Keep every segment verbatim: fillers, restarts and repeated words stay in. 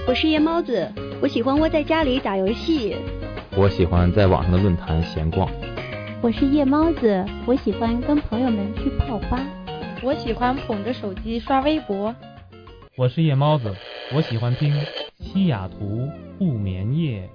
我是夜猫子，我喜欢窝在家里打游戏。 我喜欢在网上的论坛闲逛。 我是夜猫子，我喜欢跟朋友们去泡吧。 我喜欢捧着手机刷微博。 我是夜猫子，我喜欢听西雅图不眠夜。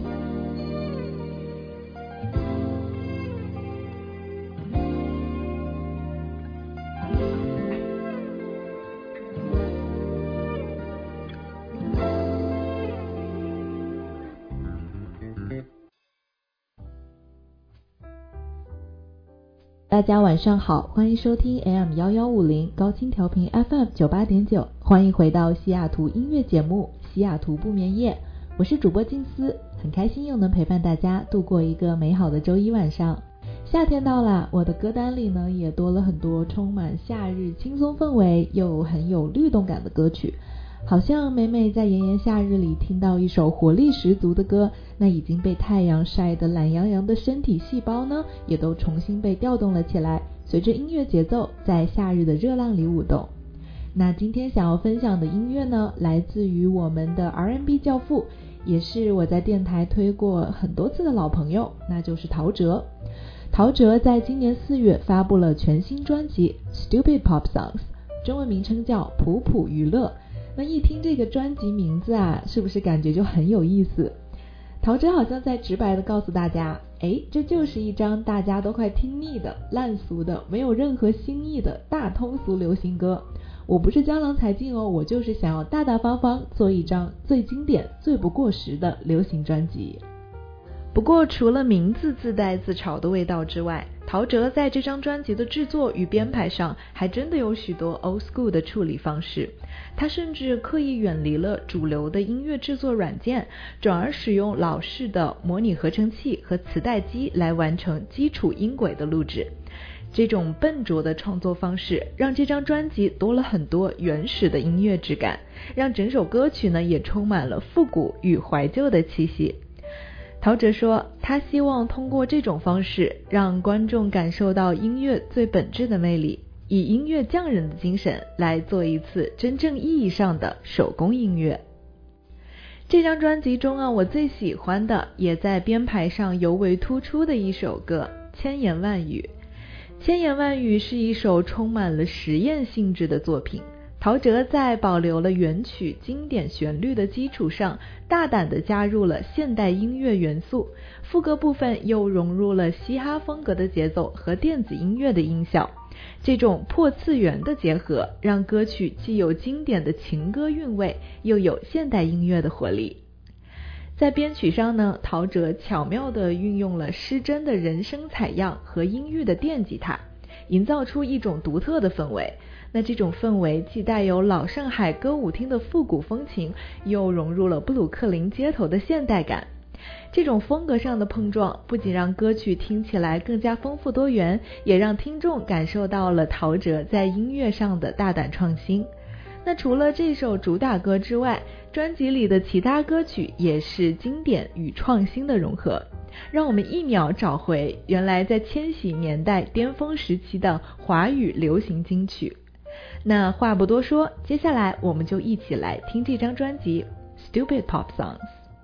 大家晚上好，欢迎收听 A M 一一五零 高清调频 F M 九十八点九， 欢迎回到西雅图音乐节目西雅图不眠夜，我是主播静思，很开心又能陪伴大家度过一个美好的周一晚上。夏天到了，我的歌单里呢也多了很多充满夏日轻松氛围又很有律动感的歌曲，好像每每在炎炎夏日里听到一首活力十足的歌，那已经被太阳晒得懒洋洋的身体细胞呢也都重新被调动了起来，随着音乐节奏在夏日的热浪里舞动。那今天想要分享的音乐呢，来自于我们的 R and B 教父，也是我在电台推过很多次的老朋友，那就是陶喆。陶喆在今年四月发布了全新专辑 Stupid Pop Songs， 中文名称叫普普娱乐。那一听这个专辑名字啊，是不是感觉就很有意思？陶喆好像在直白的告诉大家，诶，这就是一张大家都快听腻的烂俗的没有任何新意的大通俗流行歌。我不是江郎才尽哦，我就是想要大大方方做一张最经典最不过时的流行专辑。不过除了名字自带自嘲的味道之外，陶喆在这张专辑的制作与编排上还真的有许多 old school 的处理方式，他甚至刻意远离了主流的音乐制作软件，转而使用老式的模拟合成器和磁带机来完成基础音轨的录制。这种笨拙的创作方式让这张专辑多了很多原始的音乐质感，让整首歌曲呢也充满了复古与怀旧的气息。陶喆说，他希望通过这种方式让观众感受到音乐最本质的魅力，以音乐匠人的精神来做一次真正意义上的手工音乐。这张专辑中啊，我最喜欢的也在编排上尤为突出的一首歌《千言万语》。千言万语是一首充满了实验性质的作品，陶喆在保留了原曲经典旋律的基础上，大胆地加入了现代音乐元素，副歌部分又融入了嘻哈风格的节奏和电子音乐的音效。这种破次元的结合，让歌曲既有经典的情歌韵味，又有现代音乐的活力。在编曲上呢，陶喆巧妙地运用了失真的人声采样和阴郁的电吉他，营造出一种独特的氛围。那这种氛围既带有老上海歌舞厅的复古风情，又融入了布鲁克林街头的现代感。这种风格上的碰撞不仅让歌曲听起来更加丰富多元，也让听众感受到了陶喆在音乐上的大胆创新。那除了这首主打歌之外，专辑里的其他歌曲也是经典与创新的融合，让我们一秒找回原来在千禧年代巅峰时期的华语流行金曲。那话不多说，接下来我们就一起来听这张专辑 Stupid Pop Songs。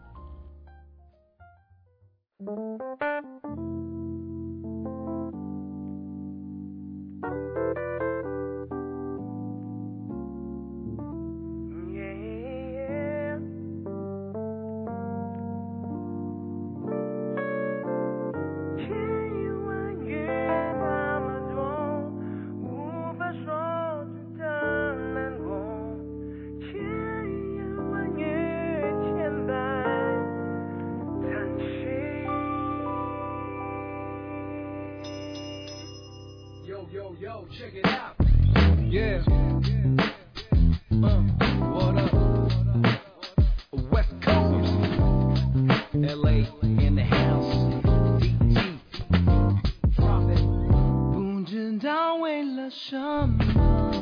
Yo, yo, check it out. Yeah. Uh, what up? West Coast. L A in the house. D T. Profit. 不知道为了什么，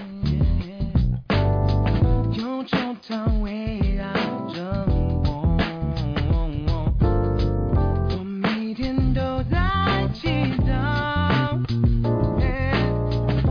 有种它围绕着我，我每天都在祈祷。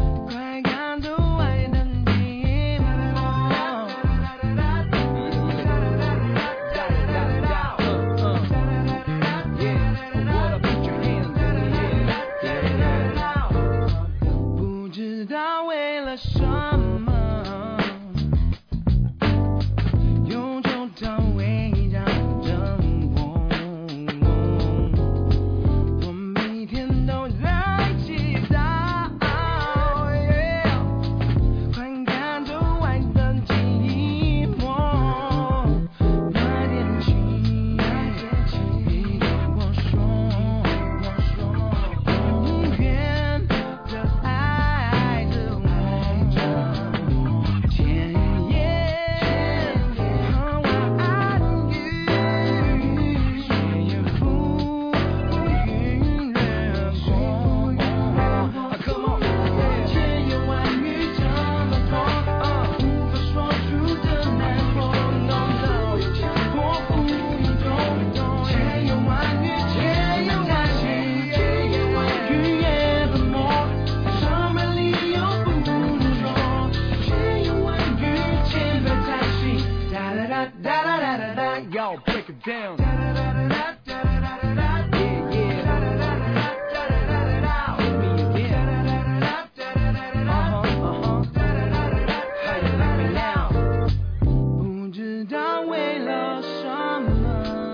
y'all break it down. Yeah, yeah. Hit me again. Uh-huh, uh-huh. How you like me now? 不知道为了什么，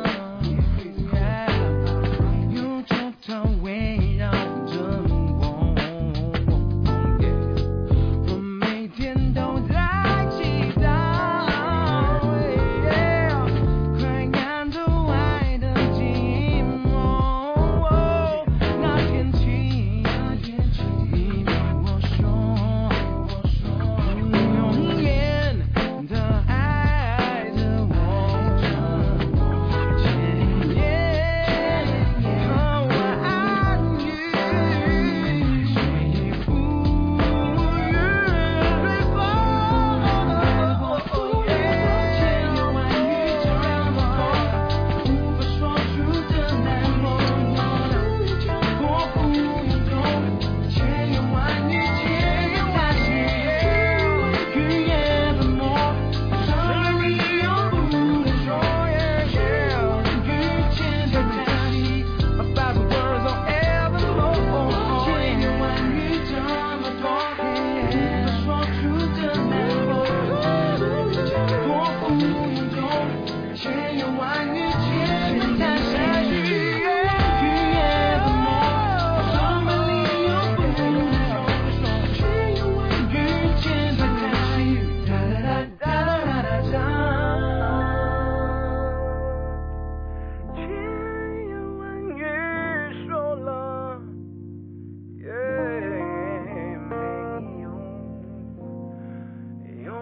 有种它围绕着我，我每天都在祈祷，快赶走爱的寂寞。那天起，你对我说，永远的爱着我，千言和万语，谁不语对风，千言万语这么多，无法说出的难过，我不用懂，千言万语，千言万语，语言冷漠，什么理由不能说，遇见的叹息 about the words of evermore， 千言万语这么多，无法说出的难过，我不用懂，千言万语，千言叹息，语言冷漠，什么理由不能说，千言万语，遇见的叹息，哒哒哒哒哒哒哒。千言万语说了，也没有用。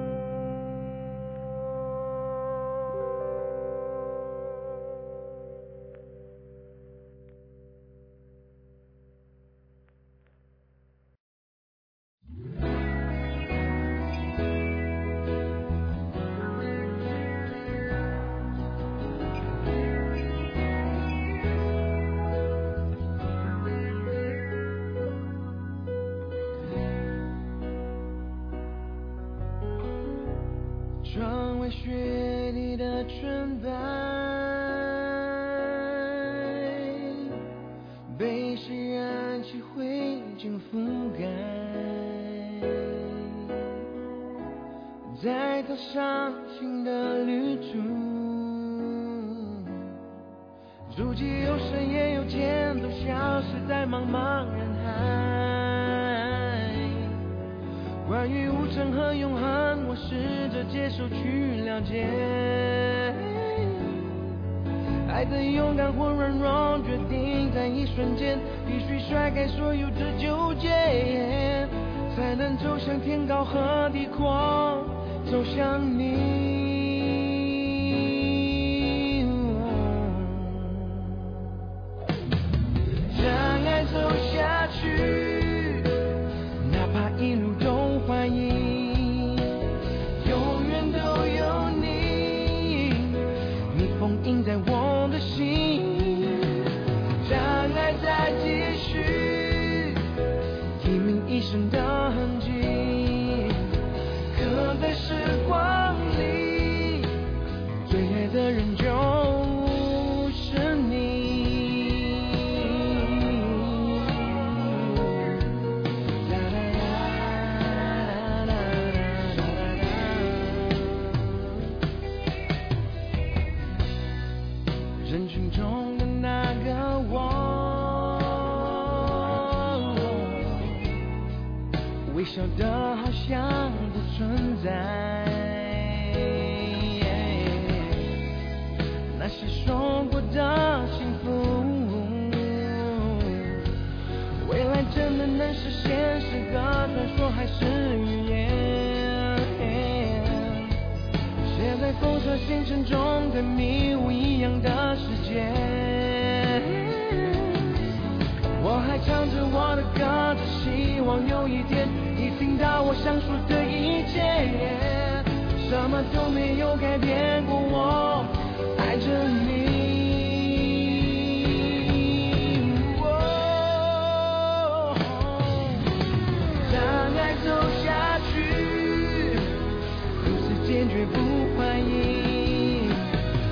窗外雪地的纯白，被谁燃起灰烬覆盖，在踏上新的旅途，足迹有深也有浅，都消失在茫茫人海。关于无常和永恒，我试着接受去了解。爱的勇敢或软弱，决定在一瞬间，必须甩开所有的纠结，才能走向天高和地阔，走向你。让爱走下去，哪怕一路都怀疑，永远都有你，你封印在我的心。让爱再继续，一鸣一生的痕迹，刻在时光里，最爱的人就是你。人群中的那个我，微笑的好像不存在，那些说过的幸福，未来真的能实现，是个传说还是预言？写在风色星辰中跟迷雾一样的世界，我还唱着我的歌，只希望有一天你听到我想说的一切，什么都没有改变过，我爱着你。让爱走下去，如此坚决不怀疑，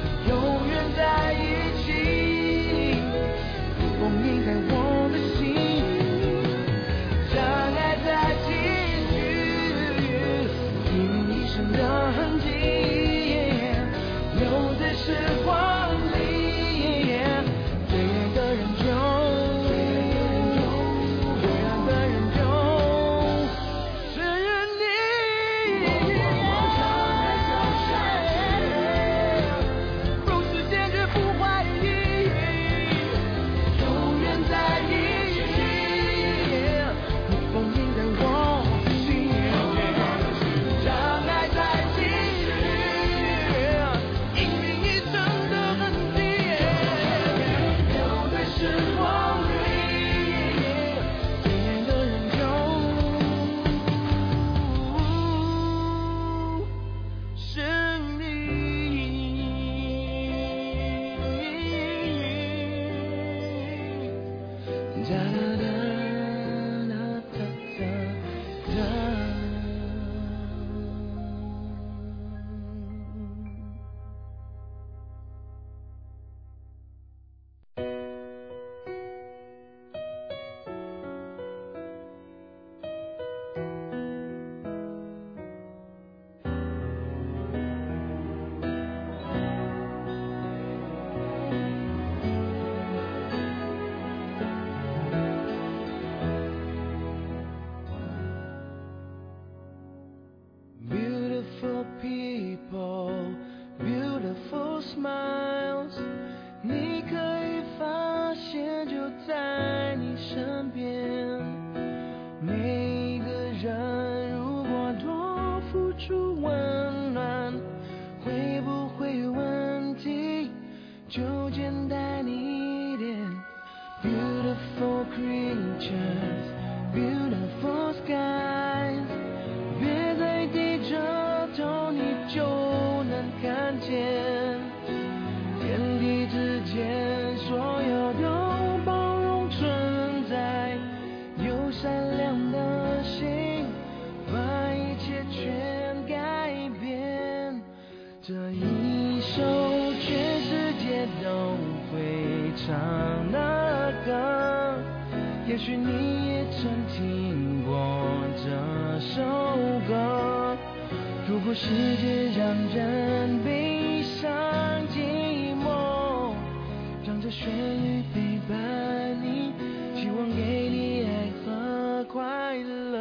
首全世界都会唱的歌，也许你也曾听过这首歌。如果世界让人悲伤寂寞，让这旋律陪伴你，希望给你爱和快乐。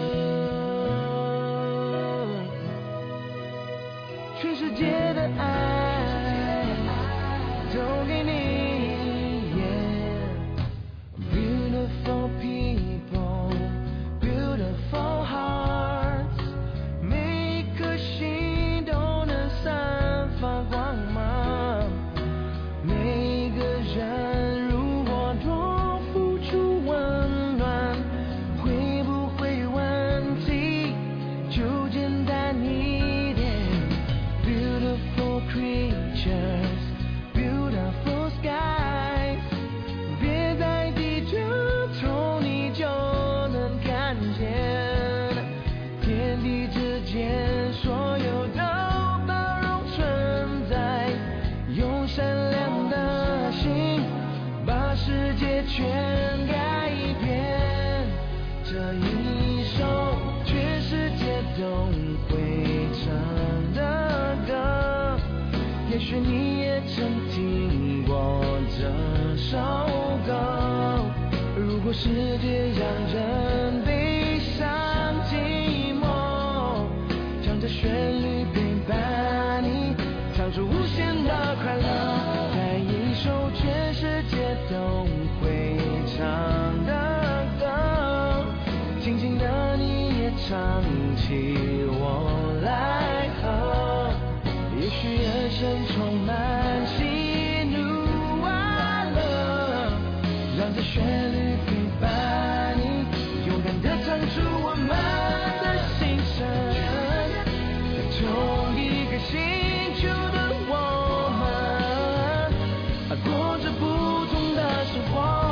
全世界的爱都给你、yeah. Beautiful people, beautiful hearts， 每一颗心都能散发光芒。每个人如果多付出温暖，会不会问题就简单一点。Beautiful creatures, beautiful skies， 别在地球头你就能看见，天地之间所有都包容存在，用善良的心把世界全改变。这一首全世界都会唱的歌，也许你也曾听过这首歌。如果世界让人悲伤寂寞，唱着旋律陪伴你，唱出无限的快乐。在一首全世界都会唱的歌，轻轻的你也唱起我来和，也许人生充满喜怒哀乐，让这旋律陪伴你，勇敢地唱出我们的心声。在同一个星球的我们，过着不同的生活。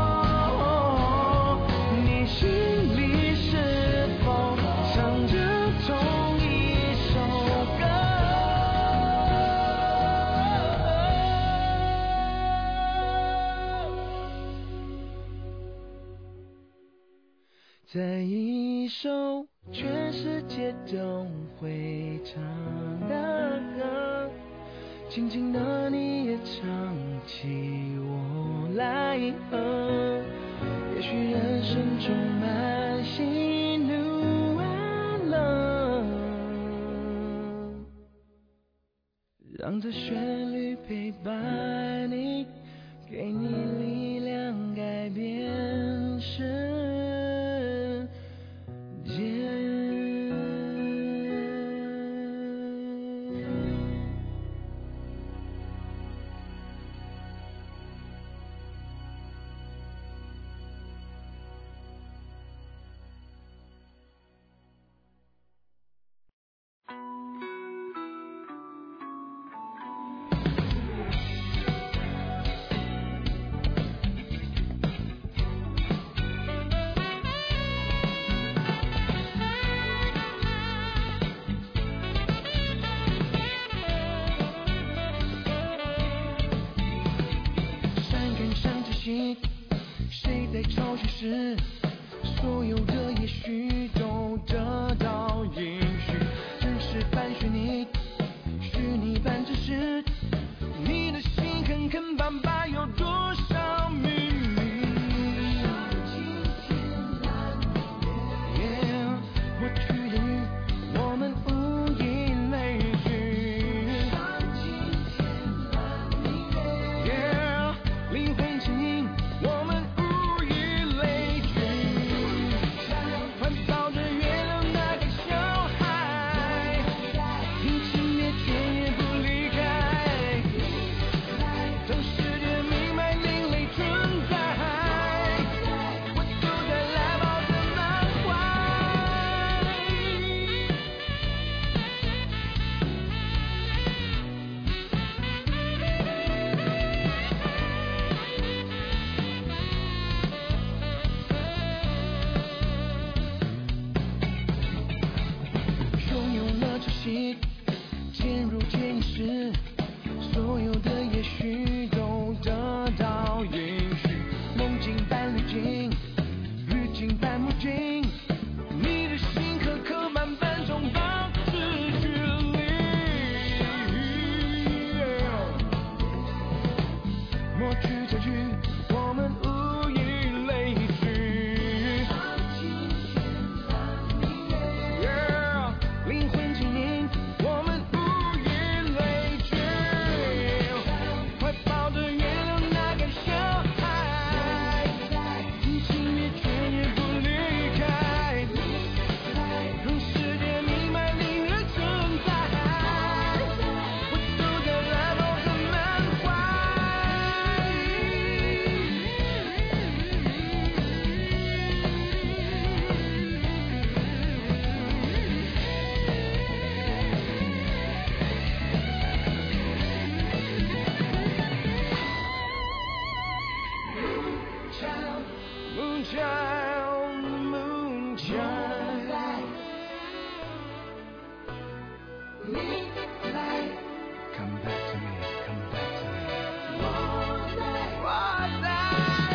你心里是否唱着同一首歌？在一首全世界都会唱的歌，轻轻的你也唱起我来和，也许人生充满喜怒哀乐，让这旋律陪伴你，给你力量改变世界。谁在潮汐时，所有的也许都得到允许。真实般虚拟，虚拟般真实，你的心坑坑巴巴有多少秘密？ Yeah， 我去的雨，我们无以类聚。Yeah， 灵魂牵引，我们无以类聚。环抱着月亮那个小孩，听情灭却也不离开。等世界明白另类存在，我就在来宝的满怀。拥有了潮汐，渐入潜意识， 所有的也许都得到允许。梦境般滤镜，滤镜般目镜，你的心和刻板般中保持距离。默剧结局，我们无以类聚。Yeah, 灵魂精灵，我们无以类聚。怀抱着月亮那个小孩，情也却也不离开，让世界明白你的存在。我走在蓝红的满怀。Moonchild, moonchild, moonchild. Come back to me, come back to me. One day,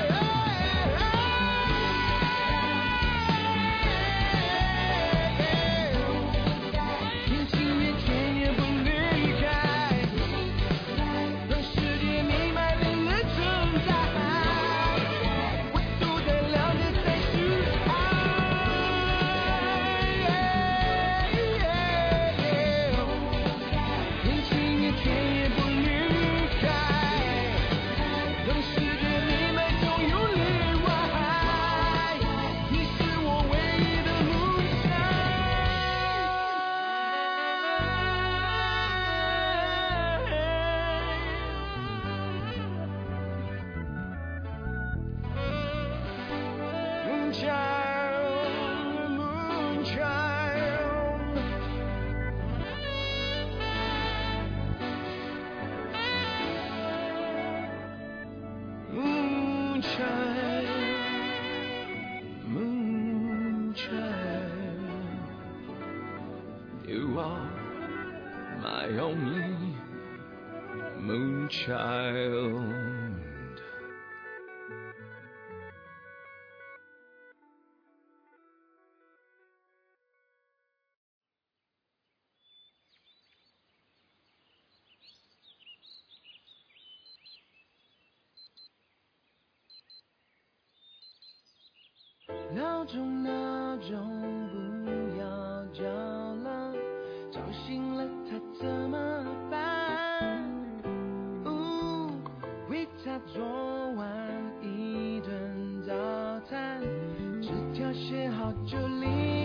年轻也却也不离开，让世界明白你的存在。Moonchild, moonchild, moonchild, moonchild. You are my only moonchild.闹钟闹钟不要叫了，吵醒了他怎么办？呜，为他做完一顿早餐，纸条写好就离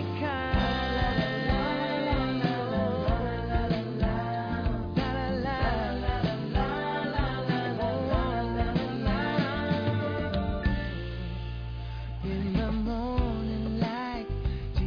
开。In the morning light，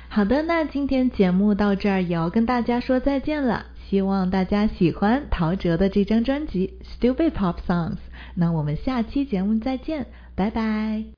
好的，那今天节目到这儿也要跟大家说再见了，希望大家喜欢陶喆的这张专辑 Stupid Pop Songs， 那我们下期节目再见，拜拜。